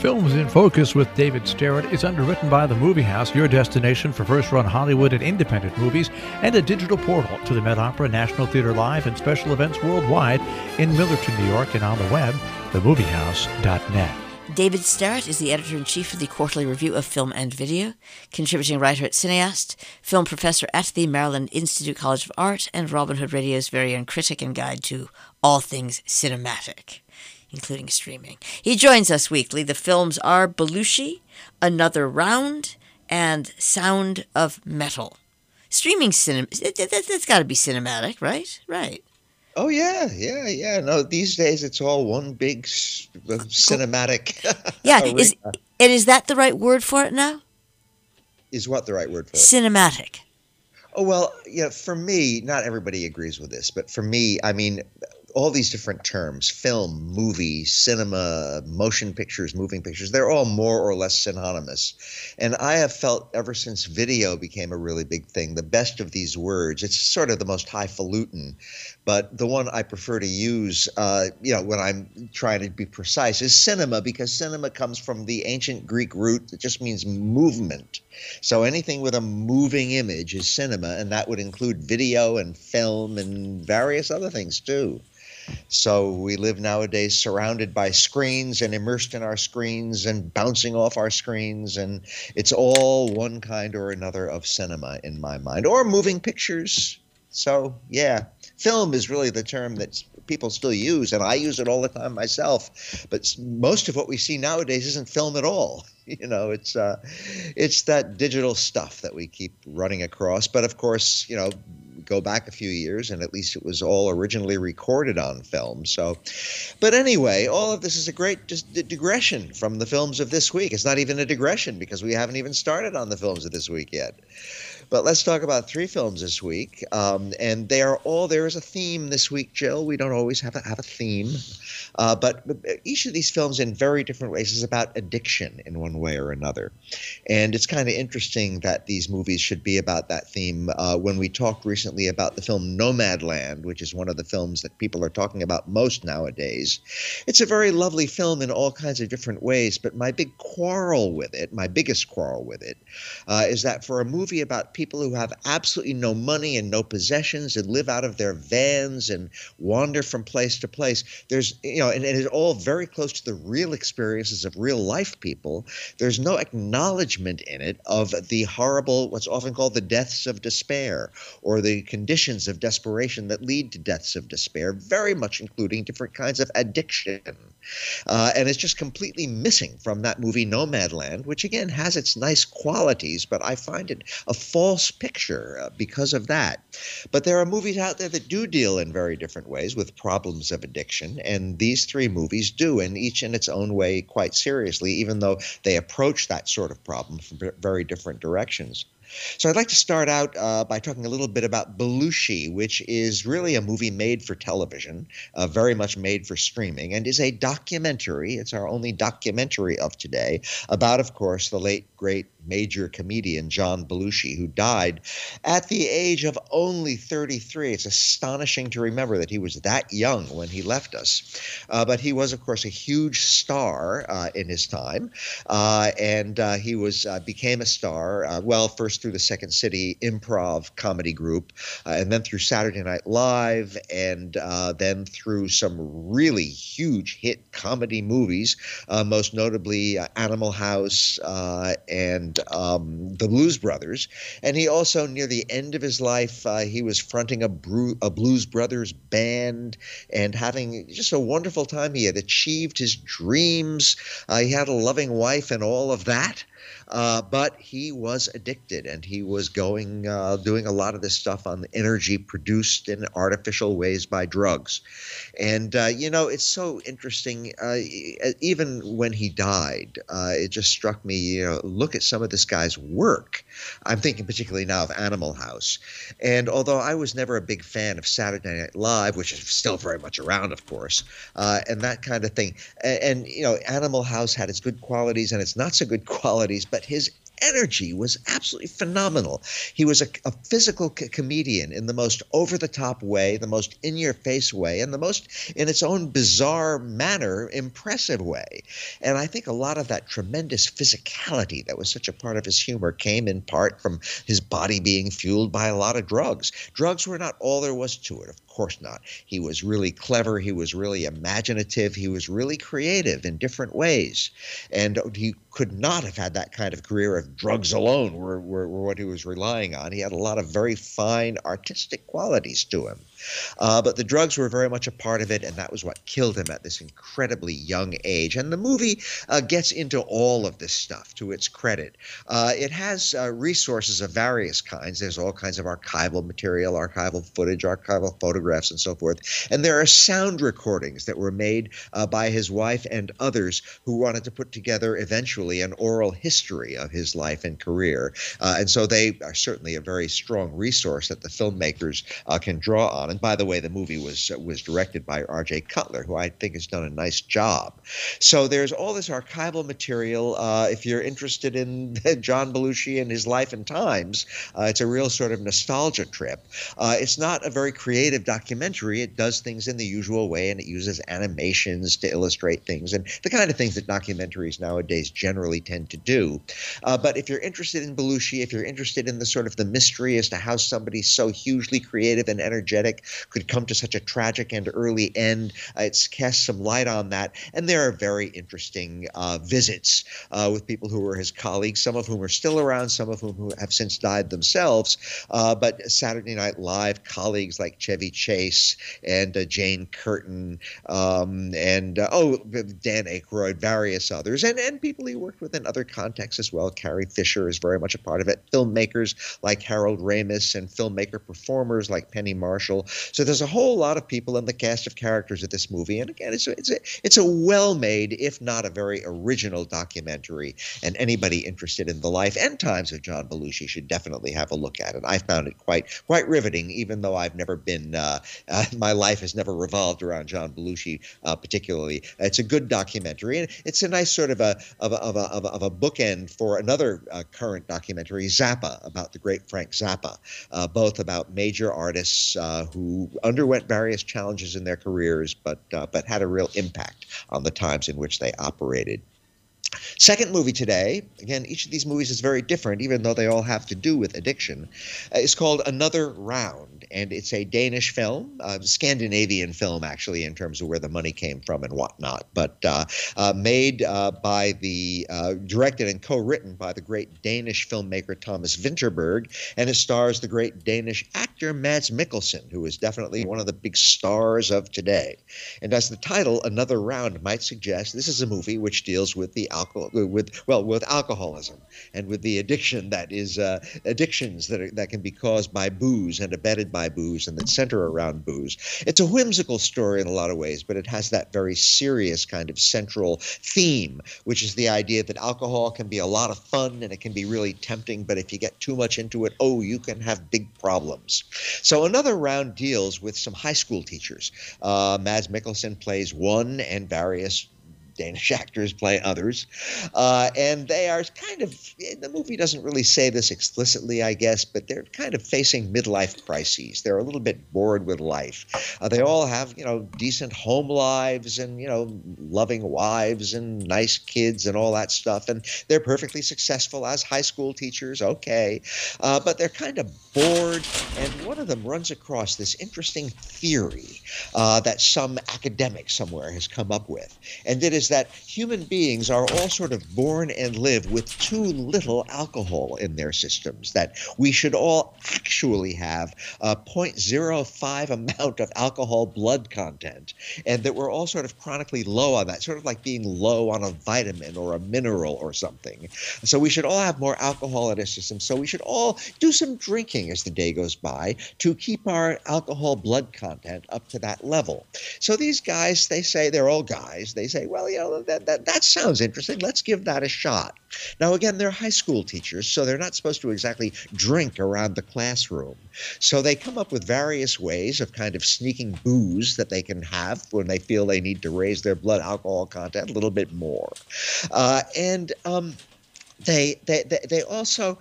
Films in Focus with David Starrett is underwritten by The Movie House, your destination for first-run Hollywood and independent movies, and a digital portal to the Met Opera, National Theatre Live, and special events worldwide in Millerton, New York, and on the web, themoviehouse.net. David Starrett is the editor-in-chief of the Quarterly Review of Film and Video, contributing writer at Cineast, film professor at the Maryland Institute College of Art, and Robin Hood Radio's very own critic and guide to all things cinematic, including streaming. He joins us weekly. The films are Belushi, Another Round, and Sound of Metal. Streaming cinema, that's got to be cinematic, right? Right. Oh, yeah. No, these days it's all one big cinematic. Yeah, is that the right word for it now? Is what the right word for it? Cinematic. Oh, well, for me, not everybody agrees with this, but for me, I mean, all these different terms, film, movie, cinema, motion pictures, moving pictures, they're all more or less synonymous. And I have felt ever since video became a really big thing, the best of these words, it's sort of the most highfalutin, but the one I prefer to use, when I'm trying to be precise, is cinema, because cinema comes from the ancient Greek root that just means movement. So anything with a moving image is cinema, and that would include video and film and various other things too. So we live nowadays surrounded by screens and immersed in our screens and bouncing off our screens, and it's all one kind or another of cinema in my mind, or moving pictures. So, yeah, film is really the term that people still use, and I use it all the time myself. But most of what we see nowadays isn't film at all. It's that digital stuff that we keep running across. But of course, go back a few years, and at least it was all originally recorded on film. So, but anyway, all of this is a great digression from the films of this week. It's not even a digression because we haven't even started on the films of this week yet. But let's talk about three films this week, and there is a theme this week, Jill. We don't always have a theme, but each of these films in very different ways is about addiction in one way or another. And it's kind of interesting that these movies should be about that theme. When we talked recently about the film Nomadland, which is one of the films that people are talking about most nowadays, it's a very lovely film in all kinds of different ways, but my biggest quarrel with it, is that for a movie about people who have absolutely no money and no possessions and live out of their vans and wander from place to place, there's, and it is all very close to the real experiences of real life people. There's no acknowledgement in it of the horrible, what's often called the deaths of despair, or the conditions of desperation that lead to deaths of despair, very much including different kinds of addiction. And it's just completely missing from that movie Nomadland, which again has its nice qualities, but I find it a false picture because of that. But there are movies out there that do deal in very different ways with problems of addiction, and these three movies do, and each in its own way quite seriously, even though they approach that sort of problem from very different directions. So I'd like to start out by talking a little bit about Belushi, which is really a movie made for television, very much made for streaming, and is a documentary. It's our only documentary of today about, of course, the late, great major comedian John Belushi, who died at the age of only 33. It's astonishing to remember that he was that young when he left us. But he was, of course, a huge star in his time, and he became a star, first through the Second City improv comedy group, and then through Saturday Night Live, and then through some really huge hit comedy movies, most notably Animal House and the Blues Brothers. And he also, near the end of his life, he was fronting a Blues Brothers band and having just a wonderful time. He had achieved his dreams. He had a loving wife and all of that. But he was addicted, and he was doing a lot of this stuff on energy produced in artificial ways by drugs. And, it's so interesting. Even when he died, it just struck me, look at some of this guy's work. I'm thinking particularly now of Animal House. And although I was never a big fan of Saturday Night Live, which is still very much around, of course, and that kind of thing. And Animal House had its good qualities and its not so good qualities, but his energy was absolutely phenomenal. He was a physical comedian in the most over-the-top way, the most in-your-face way, and the most, in its own bizarre manner, impressive way. And I think a lot of that tremendous physicality that was such a part of his humor came in part from his body being fueled by a lot of drugs. Drugs were not all there was to it, of course not. He was really clever. He was really imaginative. He was really creative in different ways. And he could not have had that kind of career if drugs alone were what he was relying on. He had a lot of very fine artistic qualities to him. But the drugs were very much a part of it, and that was what killed him at this incredibly young age. And the movie gets into all of this stuff, to its credit. It has resources of various kinds. There's all kinds of archival material, archival footage, archival photographs, and so forth. And there are sound recordings that were made by his wife and others who wanted to put together eventually an oral history of his life and career. And so they are certainly a very strong resource that the filmmakers can draw on. And by the way, the movie was directed by R.J. Cutler, who I think has done a nice job. So there's all this archival material. If you're interested in John Belushi and his life and times, it's a real sort of nostalgia trip. It's not a very creative documentary. It does things in the usual way, and it uses animations to illustrate things, and the kind of things that documentaries nowadays generally tend to do. But if you're interested in Belushi, if you're interested in the sort of the mystery as to how somebody so hugely creative and energetic could come to such a tragic and early end, it's cast some light on that. And there are very interesting visits with people who were his colleagues, some of whom are still around, some of whom have since died themselves. But Saturday Night Live colleagues like Chevy Chase and Jane Curtin and Dan Aykroyd, various others, and people he worked with in other contexts as well. Carrie Fisher is very much a part of it. Filmmakers like Harold Ramis and filmmaker performers like Penny Marshall. So there's a whole lot of people in the cast of characters of this movie. And again, it's a well-made, if not a very original documentary. And anybody interested in the life and times of John Belushi should definitely have a look at it. I found it quite riveting, even though I've never been, my life has never revolved around John Belushi particularly. It's a good documentary, and it's a nice sort of a bookend for another current documentary, Zappa, about the great Frank Zappa, both about major artists who underwent various challenges in their careers, but had a real impact on the times in which they operated. Second movie today, again, each of these movies is very different, even though they all have to do with addiction, is called Another Round, and it's a Danish film, Scandinavian film, actually, in terms of where the money came from and whatnot, but made by directed and co-written by the great Danish filmmaker Thomas Vinterberg, and it stars the great Danish actor Mads Mikkelsen, who is definitely one of the big stars of today. And as the title, Another Round, might suggest, this is a movie which deals with the with alcoholism and with the addiction that is addictions that can be caused by booze and abetted by booze and that center around booze. It's a whimsical story in a lot of ways, but it has that very serious kind of central theme, which is the idea that alcohol can be a lot of fun and it can be really tempting, but if you get too much into it, you can have big problems. So Another Round deals with some high school teachers. Mads Mikkelsen plays one, and various Danish actors play others. And they are kind of, the movie doesn't really say this explicitly, I guess, but they're kind of facing midlife crises. They're a little bit bored with life. They all have, decent home lives and, loving wives and nice kids and all that stuff. And they're perfectly successful as high school teachers, okay. But they're kind of bored. And one of them runs across this interesting theory that some academic somewhere has come up with. And it is that human beings are all sort of born and live with too little alcohol in their systems, that we should all actually have a 0.05 amount of alcohol blood content, and that we're all sort of chronically low on that, sort of like being low on a vitamin or a mineral or something. So we should all have more alcohol in our system. So we should all do some drinking as the day goes by to keep our alcohol blood content up to that level. So these guys, they say, they're all guys, they say, well, that sounds interesting. Let's give that a shot. Now, again, they're high school teachers, so they're not supposed to exactly drink around the classroom. So they come up with various ways of kind of sneaking booze that they can have when they feel they need to raise their blood alcohol content a little bit more. They also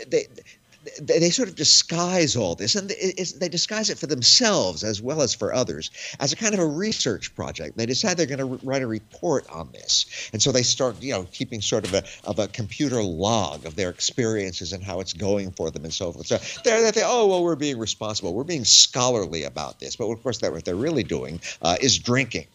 they sort of disguise all this, and they disguise it for themselves as well as for others as a kind of a research project. They decide they're going to write a report on this, and so they start, keeping sort of a computer log of their experiences and how it's going for them and so forth. So they oh, well, we're being responsible, we're being scholarly about this, but of course what they're really doing is drinking.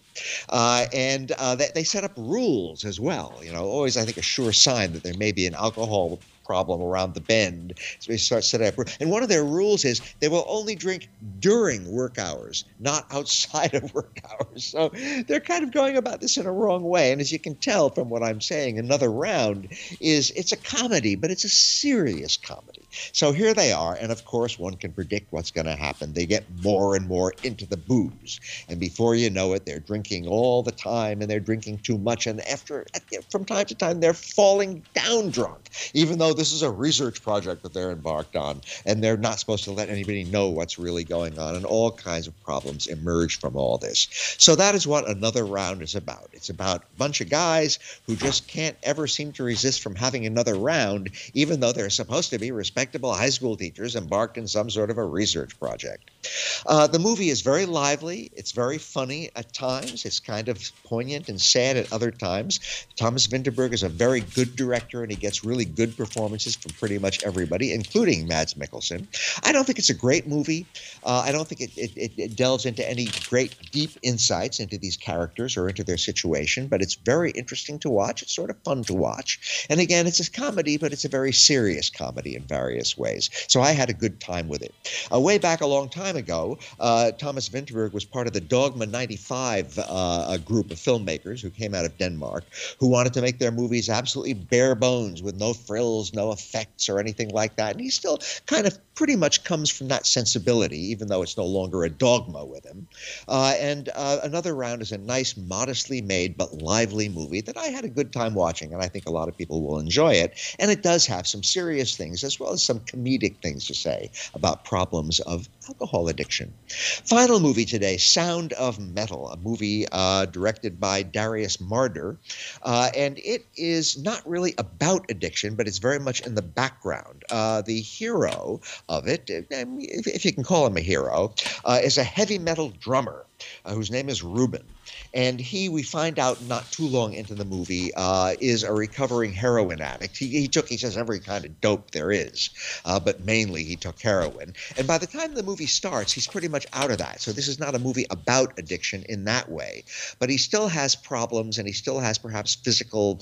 And they set up rules as well. Always, I think, a sure sign that there may be an alcohol problem around the bend. So they start setting up. And one of their rules is they will only drink during work hours, not outside of work hours. So they're kind of going about this in a wrong way. And as you can tell from what I'm saying, Another Round it's a comedy, but it's a serious comedy. So here they are, and of course one can predict what's going to happen. They get more and more into the booze, and before you know it, they're drinking all the time, and they're drinking too much, and from time to time they're falling down drunk, even though this is a research project that they're embarked on, and they're not supposed to let anybody know what's really going on, and all kinds of problems emerge from all this. So that is what Another Round is about. It's about a bunch of guys who just can't ever seem to resist from having another round, even though they're supposed to be respectable high school teachers embarked in some sort of a research project. The movie is very lively. It's very funny at times. It's kind of poignant and sad at other times. Thomas Vinterberg is a very good director, and he gets really good performances from pretty much everybody, including Mads Mikkelsen. I don't think it's a great movie. I don't think it delves into any great deep insights into these characters or into their situation, but it's very interesting to watch. It's sort of fun to watch. And again, it's a comedy, but it's a very serious comedy in various ways. So I had a good time with it. Way back a long time ago, Thomas Vinterberg was part of the Dogma 95 group of filmmakers who came out of Denmark, who wanted to make their movies absolutely bare bones with no frills, no effects or anything like that. And he still kind of pretty much comes from that sensibility, even though it's no longer a dogma with him. And Another Round is a nice, modestly made but lively movie that I had a good time watching, and I think a lot of people will enjoy it. And it does have some serious things as well as some comedic things to say about problems of alcohol addiction. Final movie today, Sound of Metal, a movie directed by Darius Marder. And it is not really about addiction, but it's very much in the background. The hero of it, if you can call him a hero, is a heavy metal drummer whose name is Ruben. And we find out not too long into the movie, is a recovering heroin addict. He says, every kind of dope there is, but mainly he took heroin. And by the time the movie starts, he's pretty much out of that. So this is not a movie about addiction in that way. But he still has problems, and he still has perhaps physical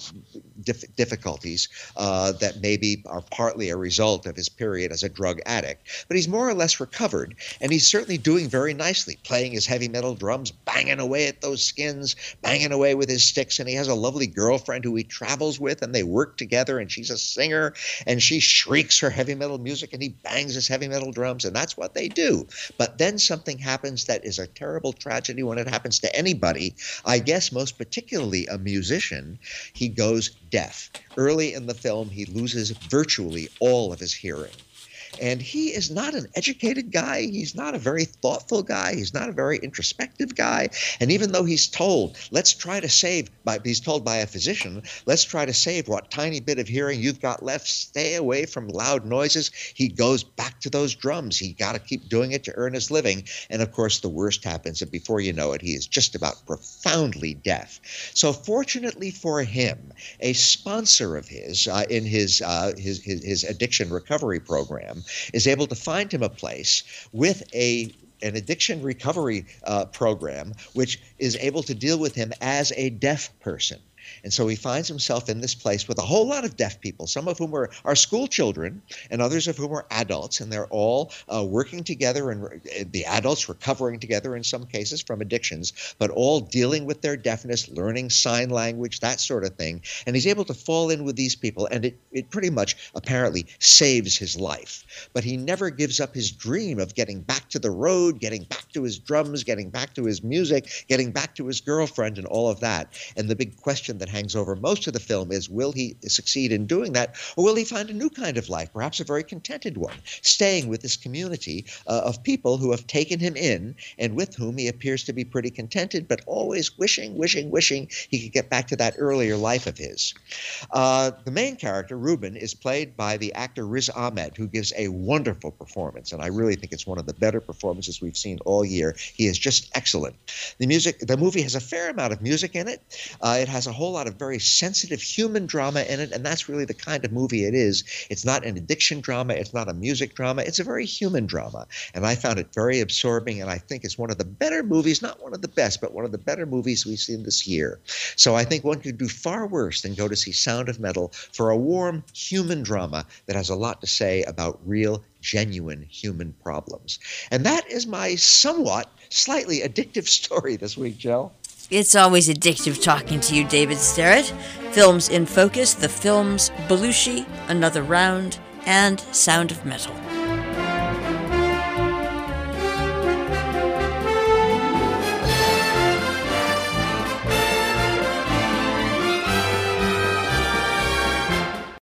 difficulties that maybe are partly a result of his period as a drug addict. But he's more or less recovered, and he's certainly doing very nicely, playing his heavy metal drums, banging away at those skins, banging away with his sticks, and he has a lovely girlfriend who he travels with, and they work together, and she's a singer, and she shrieks her heavy metal music, and he bangs his heavy metal drums, and that's what they do. But then something happens that is a terrible tragedy when it happens to anybody. I guess most particularly a musician. He goes deaf. Early in the film, he loses virtually all of his hearing. And he is not an educated guy. He's not a very thoughtful guy. He's not a very introspective guy. And even though he's told, he's told by a physician, let's try to save what tiny bit of hearing you've got left. Stay away from loud noises. He goes back to those drums. He got to keep doing it to earn his living. And of course, the worst happens, and before you know it, he is just about profoundly deaf. So fortunately for him, a sponsor of his in his addiction recovery program is able to find him a place with an addiction recovery program which is able to deal with him as a deaf person. And so he finds himself in this place with a whole lot of deaf people, some of whom are school children and others of whom are adults, and they're all working together, and the adults recovering together in some cases from addictions, but all dealing with their deafness, learning sign language, that sort of thing. And he's able to fall in with these people, and it pretty much apparently saves his life. But he never gives up his dream of getting back to the road, getting back to his drums, getting back to his music, getting back to his girlfriend, and all of that. And the big question that hangs over most of the film is, will he succeed in doing that, or will he find a new kind of life, perhaps a very contented one, staying with this community of people who have taken him in and with whom he appears to be pretty contented, but always wishing he could get back to that earlier life of his. The main character, Reuben, is played by the actor Riz Ahmed, who gives a wonderful performance, and I really think it's one of the better performances we've seen all year. He is just excellent. The movie has a fair amount of music in it. It has a whole lot of very sensitive human drama in it, and that's really the kind of movie it is. It's not an addiction drama. It's not a music drama. It's a very human drama, and I found it very absorbing, and I think it's one of the better movies, not one of the best, but one of the better movies we've seen this year. So I think one could do far worse than go to see Sound of Metal for a warm human drama that has a lot to say about real, genuine human problems. And that is my somewhat, slightly addictive story this week, Jill. It's always addictive talking to you, David Sterrett. Films in Focus, the films Belushi, Another Round, and Sound of Metal.